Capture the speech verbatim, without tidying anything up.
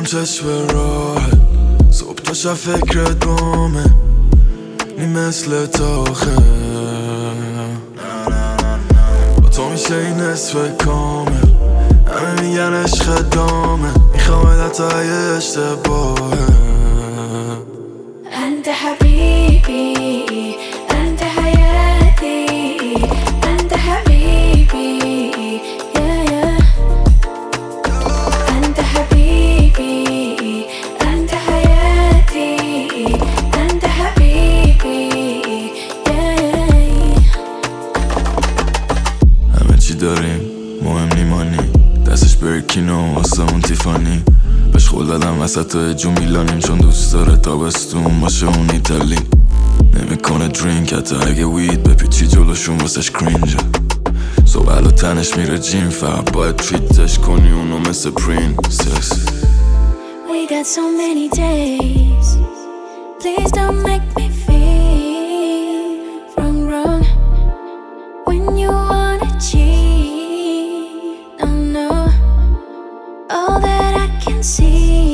میشم چشم راحت صبح تا شب فکرت بامه نی مثل تاخه با تو میشه این نصف کامل همه میگن عشق دامه میخوام حتی اگه اشتباهه انت حبیبی انت حیاتی انت حبیبی yeah, yeah. انت حبیبی انت حیاتی انت حبیبی yeah, yeah. همه چی داریم مهم نیمانی دستش برکینو واسمون تیفانی بهش خول دادم وسط جو میلانیم چون دوست داره تابستون باشه اون ایتالی نمیکنه درینک حتی اگه وید بپیچی جلوشون واسش کرینجه صبح و تنش میره جیم فقط باید تریتش کنی اونو مثل پرینسس We got so many days. Please don't make me feel wrong, wrong. When you wanna cheat, no, no. All that I can see